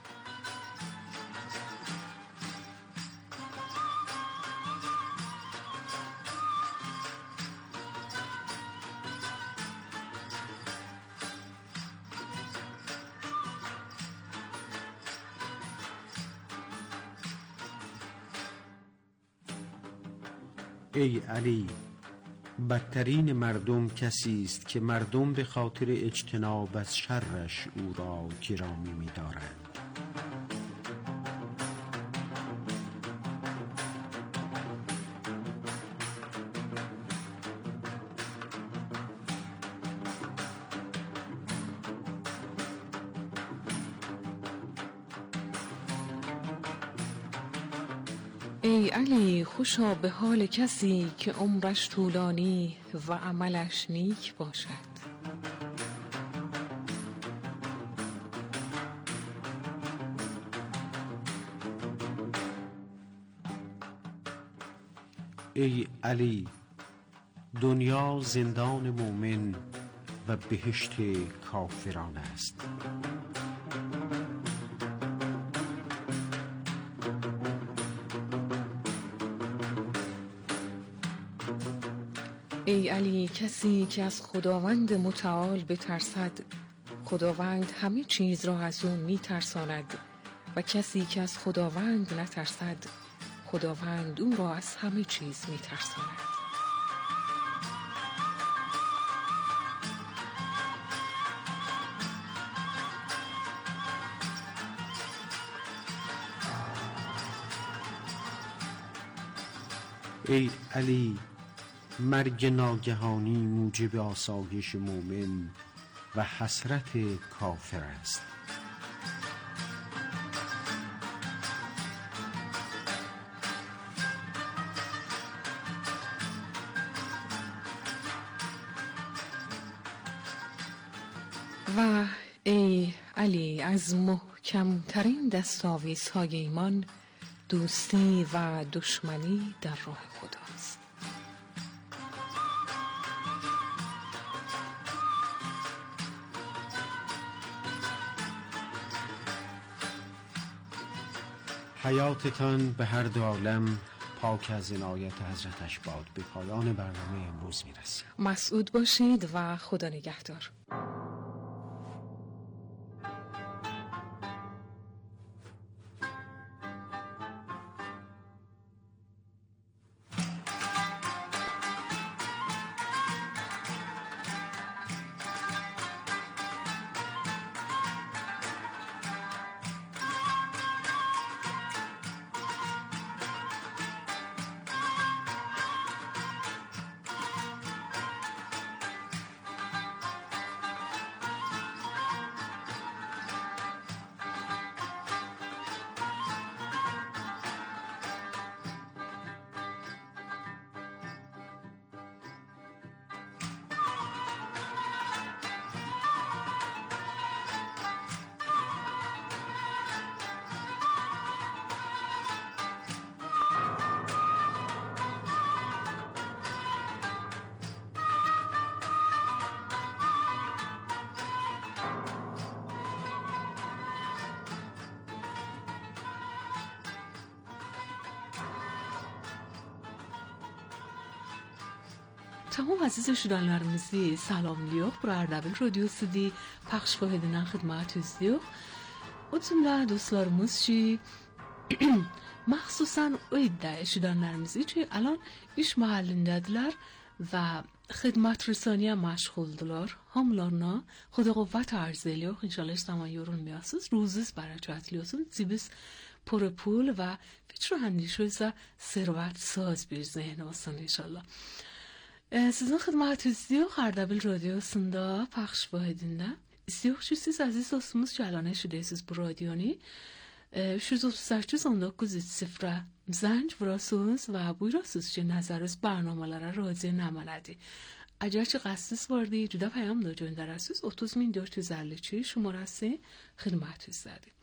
ای علی، بدترین مردم کسی است که مردم به خاطر اجتناب از شرش او را گرامی می‌دارند. ای علی، خوشا به حال کسی که عمرش طولانی و عملش نیک باشد. ای علی، دنیا زندان مومن و بهشت کافران است. ای علی، کسی که از خداوند متعال بترسد، خداوند همه چیز را از او میترساند، و کسی که از خداوند نترسد، خداوند او را از همه چیز میترساند. ای علی، مرگ ناگهانی موجب آسایش مومن و حسرت کافر است. و ای علی، از محکمترین دستاویزهای ایمان دوستی و دشمنی در راه خداست. حیاتتان به هر دو عالم پاک از عنایت حضرتش باد. به پایان برنامه امروز میرسیم. مسعود باشید و خدا نگهدار. Tamam aziz eşidenlerimizi salamlıyor. Bu Erdebil Radyosu di pəxş edilən xidmətinizdəyik. O cümlə dostlarımız ki, məxsusən o iddə eşidenlərimizi ki, alan iş mahallindədirlər və xidmət rəsaniyə məşğuldular. Hamılarına xuda quvvət arz ediyor. İnşallah zaman yorulmayasınız. Ruzunuz bərəkətli olsun. Cibiniz پر پول و فکر و اندیشه ثروت ساز bir zehni olsun inşallah. Sizin xidmətinizdə Ərdəbil Radiosunda pəxş edildə. İstiyoruz ki, siz aziz dostumuz ki, alan eşidirsiniz bu radionu. üç yüz otuz səkkiz on doqquz sıfıra zəng vurasınız və buyurasınız ki, nəzəriniz برنامه‌lərə راجع نمالدی. اگر که قصدیز واردی جدا پیام دا göndərəsiniz otuz min dörd yüz əlli iki şumarəsi xidmətinizdə.